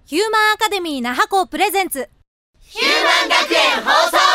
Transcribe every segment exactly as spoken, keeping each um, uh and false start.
ヒューマンアカデミー那覇校プレゼンツヒューマン学園放送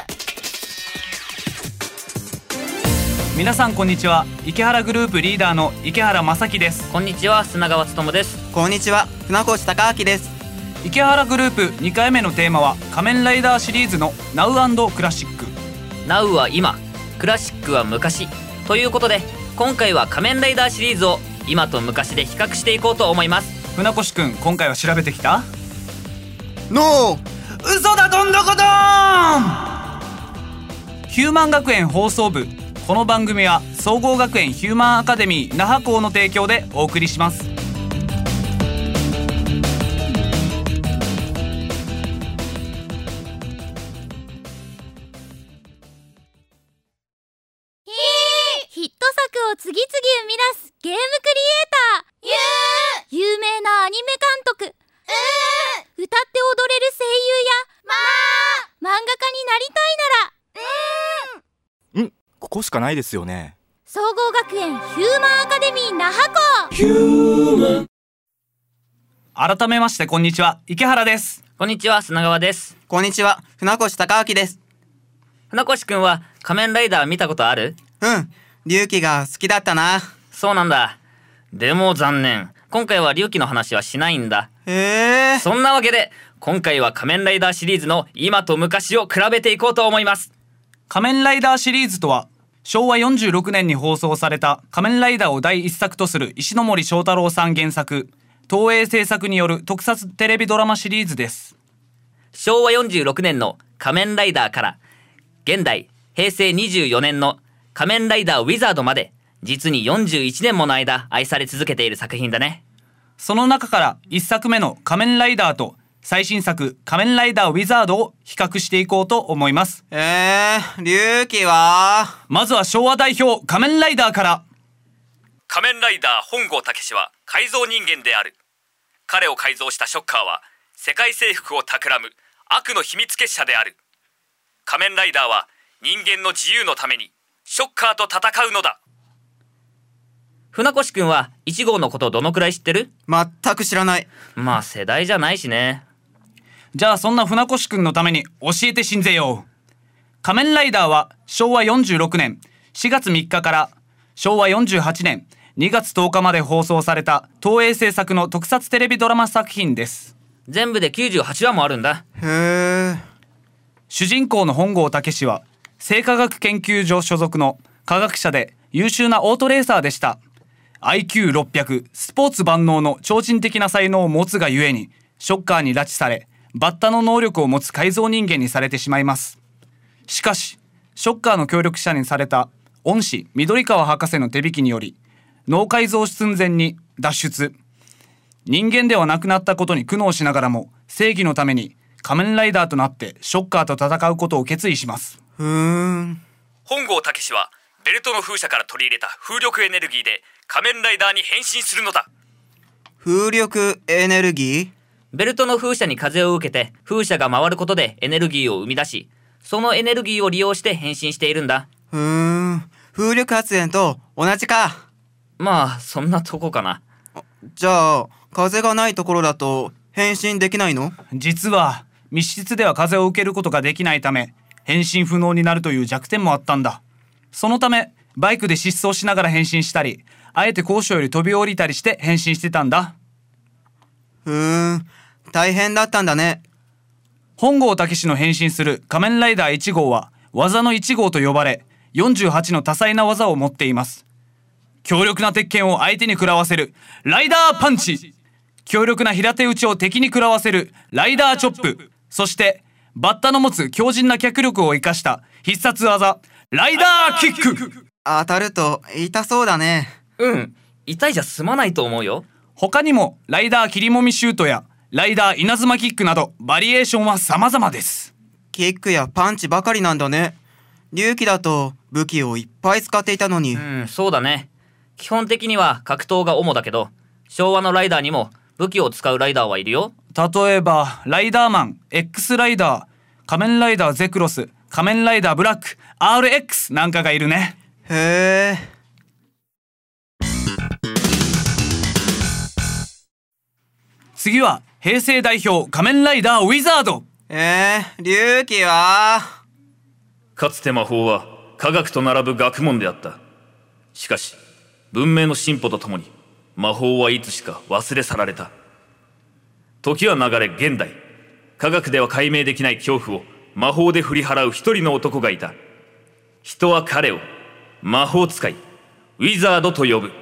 部。皆さんこんにちは。池原グループリーダーの池原正樹です。 こんにちは、砂川勉です。 こんにちは、船越隆明です。 池原グループにかいめのテーマは仮面ライダーシリーズの ナウ& クラシック。 ナウ は今、クラシックは昔ということで、今回は仮面ライダーシリーズを今と昔で比較していこうと思います。 船越くん、今回は調べてきた？ ノー、 嘘だ、どんどこどーん。ヒューマン学園放送部。この番組は総合学園ヒューマンアカデミー那覇校の提供でお送りします。 ヒット作を次々生み出すゲームクリエイターゆー有名なアニメ監督うー歌って踊れる声優やまー漫画家になりたいならんここしかないですよね。 総合学園ヒューマンアカデミー那覇校。 改めましてこんにちは、池原です。 こんにちは、砂川です。 こんにちは、船越隆明です。 船越くんは仮面ライダー見たことある？ うん、龍騎が好きだったな。 そうなんだ。でも残念、今回は龍騎の話はしないんだ。 へえ。 そんなわけで今回は仮面ライダーシリーズの今と昔を比べていこうと思います。 仮面ライダーシリーズとは、しょうわよんじゅうろくねんに放送された仮面ライダーを第一作とする石ノ森章太郎さん原作、東映制作による特撮テレビドラマシリーズです。 しょうわよんじゅうろくねんの仮面ライダーから現代へいせいにじゅうよねんの仮面ライダーウィザードまで、実によんじゅういちねんもの間愛され続けている作品だね。 その中からいっさくめの仮面ライダーと最新作仮面ライダーウィザードを比較していこうと思います。 えー、龍騎はまずは昭和代表仮面ライダーから。 仮面ライダー本郷武は改造人間である。彼を改造したショッカーは世界征服を企む悪の秘密結社である。仮面ライダーは人間の自由のためにショッカーと戦うのだ。船越くんはいち号のことをどのくらい知ってる？ 全く知らない。 まあ世代じゃないしね。 じゃあそんな船越くんのために教えてしんぜよう。仮面ライダーはしょうわよんじゅうろくねんしがつみっかからしょうわよんじゅうはちねんにがつとおかまで放送された東映制作の特撮テレビドラマ作品です。 全部できゅうじゅうはちわもあるんだ。 へえ。 主人公の本郷武は生化学研究所所属の科学者で優秀なオートレーサーでした。 アイキューろっぴゃく スポーツ万能の超人的な才能を持つがゆえにショッカーに拉致され、バッタの能力を持つ改造人間にされてしまいます。しかしショッカーの協力者にされた恩師緑川博士の手引きにより脳改造寸前に脱出。人間ではなくなったことに苦悩しながらも正義のために仮面ライダーとなってショッカーと戦うことを決意します。 ふーん。 本郷武はベルトの風車から取り入れた風力エネルギーで仮面ライダーに変身するのだ。 風力エネルギー？ ベルトの風車に風を受けて風車が回ることでエネルギーを生み出し、そのエネルギーを利用して変身しているんだ。 ふーん。風力発電と同じか。 まあそんなとこかな。 じゃあ風がないところだと変身できないの？ 実は密室では風を受けることができないため変身不能になるという弱点もあったんだ。そのためバイクで疾走しながら変身したり、あえて高所より飛び降りたりして変身してたんだ。 ふーん、大変だったんだね。 本郷武の変身する仮面ライダーいち号は技のいち号と呼ばれ、よんじゅうはちの多彩な技を持っています。強力な鉄拳を相手に食らわせるライダーパンチ、強力な平手打ちを敵に食らわせるライダーチョップ、そしてバッタの持つ強靭な脚力を生かした必殺技ライダーキック。 当たると痛そうだね。 うん、痛いじゃ済まないと思うよ。 他にもライダー切りもみシュートやライダー稲妻キックなどバリエーションは様々です。 キックやパンチばかりなんだね。龍騎だと武器をいっぱい使っていたのに。 うん、そうだね。基本的には格闘が主だけど、昭和のライダーにも武器を使うライダーはいるよ。 例えばライダーマン、 X ライダー、仮面ライダーゼクロス、仮面ライダーブラック、 アールエックス なんかがいるね。 へえ。 次は平成代表仮面ライダーウィザード。 えー、龍騎はかつて魔法は科学と並ぶ学問であった。しかし文明の進歩とともに魔法はいつしか忘れ去られた。時は流れ現代、科学では解明できない恐怖を魔法で振り払う一人の男がいた。人は彼を魔法使いウィザードと呼ぶ。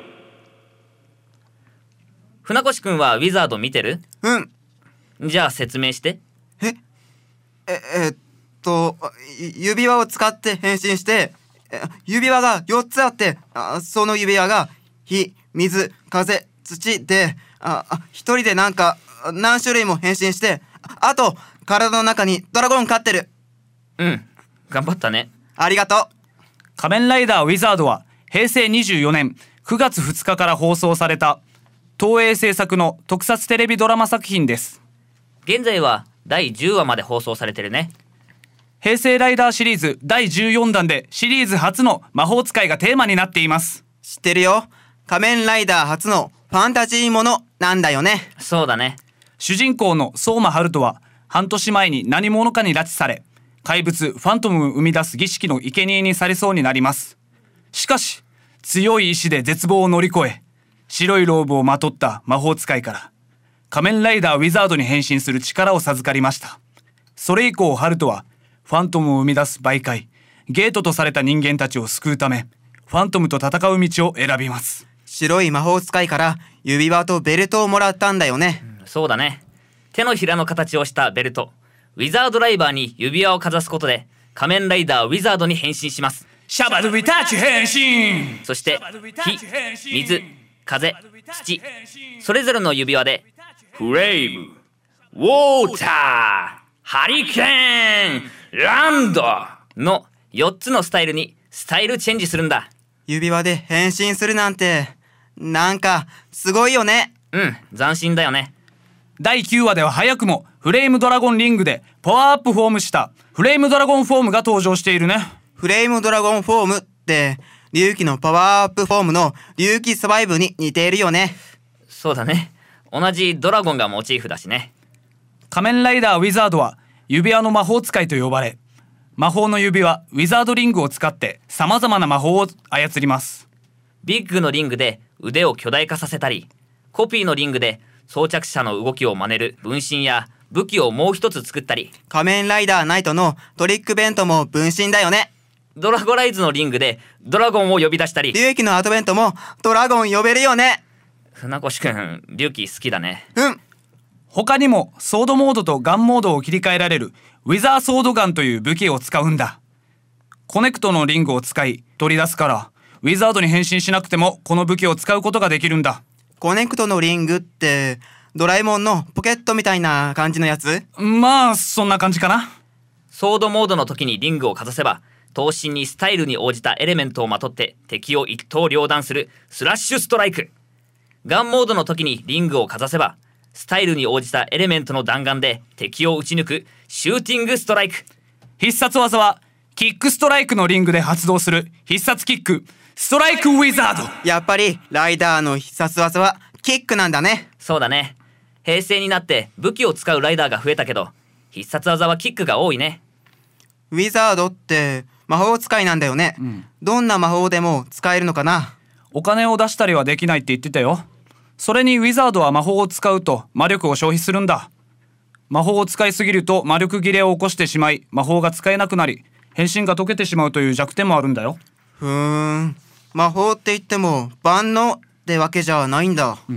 船越くんはウィザード見てる？ うん。 じゃあ説明して。 えええっと指輪を使って変身して、指輪がよっつあって、あその指輪が火、水、風、土で、あ一人でなんか何種類も変身して、あと体の中にドラゴン飼ってる。 うん、頑張ったね。 ありがとう。 仮面ライダーウィザードはへいせいにじゅうよねんくがつふつかから放送された東映制作の特撮テレビドラマ作品です。 現在はだいじゅうわまで放送されてるね。 平成ライダーシリーズだいじゅうよんだんでシリーズ初の魔法使いがテーマになっています。 知ってるよ。仮面ライダー初のファンタジーものなんだよね。 そうだね。 主人公の相馬春人は半年前に何者かに拉致され、怪物ファントムを生み出す儀式の生贄にされそうになります。しかし強い意志で絶望を乗り越え、白いローブをまとった魔法使いから仮面ライダーウィザードに変身する力を授かりました。それ以降ハルトはファントムを生み出す媒介ゲートとされた人間たちを救うため、ファントムと戦う道を選びます。 白い魔法使いから指輪とベルトをもらったんだよね。 うん、そうだね。手のひらの形をしたベルト、ウィザードライバーに指輪をかざすことで仮面ライダーウィザードに変身します。 シャバドゥビタッチ変身。 そして火、水、風、土、それぞれの指輪でフレーム、ウォーター、ハリケーン、ランドのよっつのスタイルにスタイルチェンジするんだ。 指輪で変身するなんてなんかすごいよね。 うん、斬新だよね。 だいきゅうわでは早くもフレームドラゴンリングでパワーアップフォームしたフレームドラゴンフォームが登場しているね。 フレームドラゴンフォームって龍騎のパワーアップフォームの龍騎サバイブに似ているよね。 そうだね。同じドラゴンがモチーフだしね。 仮面ライダーウィザードは指輪の魔法使いと呼ばれ、魔法の指輪ウィザードリングを使って様々な魔法を操ります。 ビッグのリングで腕を巨大化させたり、コピーのリングで装着者の動きを真似る分身や武器をもう一つ作ったり、 仮面ライダーナイトのトリックベントも分身だよね。 ドラゴライズのリングでドラゴンを呼び出したり、 龍騎のアドベントもドラゴン呼べるよね。 船越くん、龍騎好きだね。 うん。 他にもソードモードとガンモードを切り替えられるウィザーソードガンという武器を使うんだ。コネクトのリングを使い取り出すから、ウィザードに変身しなくてもこの武器を使うことができるんだ。 コネクトのリングってドラえもんのポケットみたいな感じのやつ？ まあそんな感じかな。 ソードモードの時にリングをかざせば、刀身にスタイルに応じたエレメントをまとって敵を一刀両断するスラッシュストライク。ガンモードの時にリングをかざせば、スタイルに応じたエレメントの弾丸で敵を撃ち抜くシューティングストライク。 必殺技はキックストライクのリングで発動する必殺キックストライクウィザード。 やっぱりライダーの必殺技はキックなんだね。 そうだね。平成になって武器を使うライダーが増えたけど、必殺技はキックが多いね。 ウィザードって魔法使いなんだよね、うん、どんな魔法でも使えるのかな。 お金を出したりはできないって言ってたよ。それにウィザードは魔法を使うと魔力を消費するんだ。魔法を使いすぎると魔力切れを起こしてしまい、魔法が使えなくなり変身が解けてしまうという弱点もあるんだよ。 ふーん、魔法って言っても万能ってわけじゃないんだ、うん、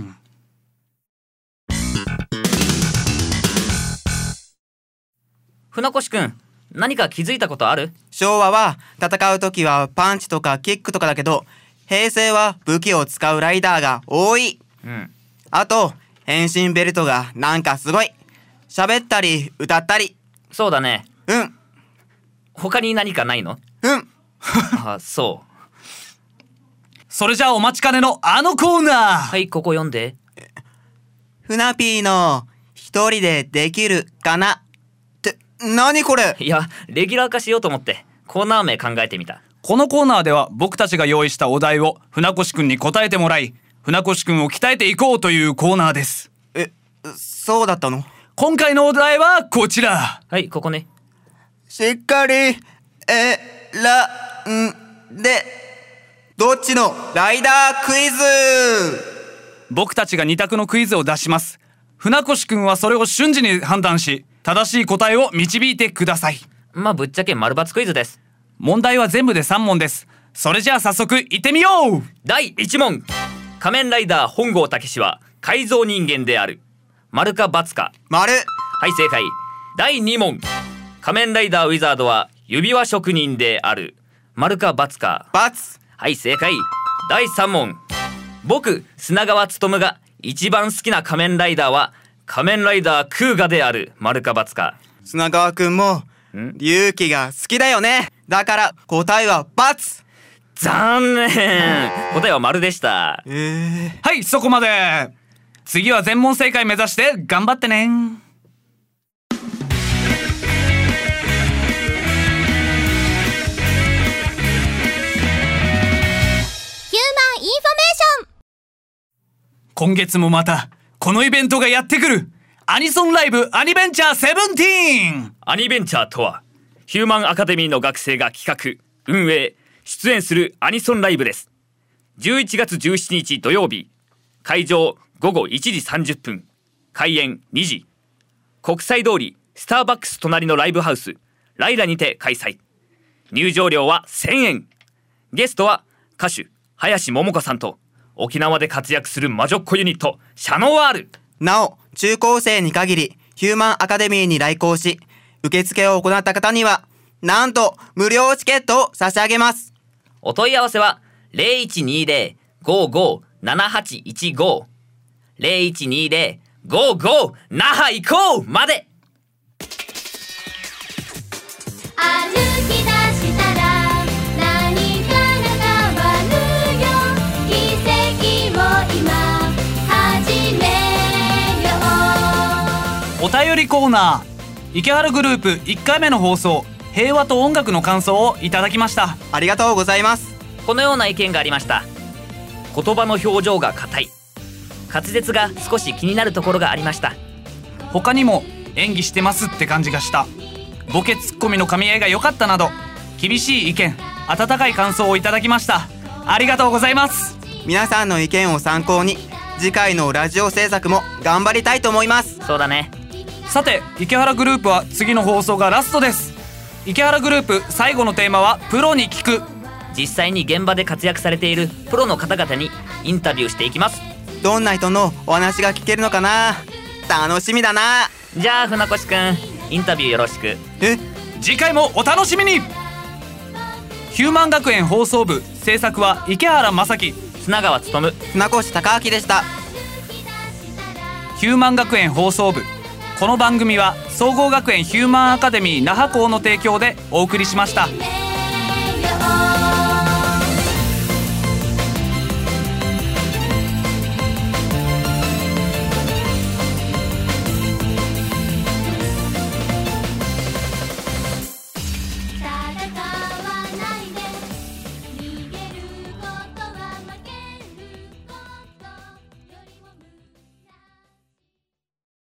船越くん、何か気づいたことある？ 昭和は戦う時はパンチとかキックとかだけど、平成は武器を使うライダーが多い、うん、あと変身ベルトがなんかすごい。喋ったり歌ったり。 そうだね。 うん。 他に何かないの？ うんあ、そう。 それじゃあお待ちかねのあのコーナー。 はい、ここ読んで。 ふなぴーの一人でできるかなって何これ？ いや、レギュラー化しようと思ってコーナー名考えてみた。 このコーナーでは僕たちが用意したお題を船越くんに答えてもらい、船越くんを鍛えていこうというコーナーです。 え、 そうだったの？ 今回のお題はこちら。 はいここね。 しっかりえらんでどっちのライダークイズ。 僕たちがに択のクイズを出します。船越くんはそれを瞬時に判断し、正しい答えを導いてください。 まあぶっちゃけ丸抜クイズです。 問題は全部でさん問です。それじゃあ早速行ってみよう。 だいいち問。仮面ライダー本郷武は改造人間である。丸か×か。 丸。 はい正解。だいに問。仮面ライダーウィザードは指輪職人である。丸か×か。 ×。 はい正解。だいさん問。僕砂川勉が一番好きな仮面ライダーは仮面ライダークーガである。丸か×か。 砂川くんも龍騎が好きだよね。だから答えは×。 残念。答えは丸でした。 えー、 はいそこまで。次は全問正解目指して頑張ってね。 ヒューマンインフォメーション。 今月もまたこのイベントがやってくる。アニソンライブアニベンチャーセブンティーン。 アニベンチャーとはヒューマンアカデミーの学生が企画運営出演するアニソンライブです。じゅういちがつじゅうしちにち土曜日、会場ごごいちじさんじゅっぷん、開演にじ、国際通りスターバックス隣のライブハウスライラにて開催。入場料はせんえん。ゲストは歌手林桃子さんと沖縄で活躍する魔女っ子ユニットシャノワール。 なお中高生に限りヒューマンアカデミーに来校し受付を行った方にはなんと無料チケットを差し上げます。 お問い合わせは ゼロいちにゼロ ごーごー ななはちいちご ゼロいちにゼロ ごーごー 那覇行こうまで。 歩き出したら何から変わるよ。奇跡を今始めよう。 お便りコーナー。池原グループいっかいめの放送、平和と音楽の感想をいただきました。 ありがとうございます。 このような意見がありました。言葉の表情が硬い、滑舌が少し気になるところがありました。 他にも演技してますって感じがした、ボケツッコミの噛み合いが良かったなど厳しい意見、温かい感想をいただきました。ありがとうございます。 皆さんの意見を参考に次回のラジオ制作も頑張りたいと思います。 そうだね。 さて池原グループは次の放送がラストです。池原グループ最後のテーマはプロに聞く。 実際に現場で活躍されているプロの方々にインタビューしていきます。 どんな人のお話が聞けるのかな、楽しみだな。 じゃあ船越くんインタビューよろしく。 え次回もお楽しみに。ヒューマン学園放送部制作は池原正樹、 砂川勉、 船越隆明でした。 ヒューマン学園放送部、この番組は総合学園ヒューマンアカデミー那覇校の提供でお送りしました。